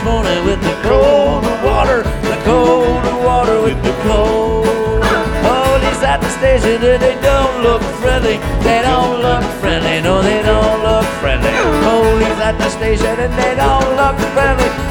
morning with the cold water, the cold water with the cold. Police at the station and they don't look friendly. They don't look friendly, no, they don't look friendly. Police at the station and they don't look friendly.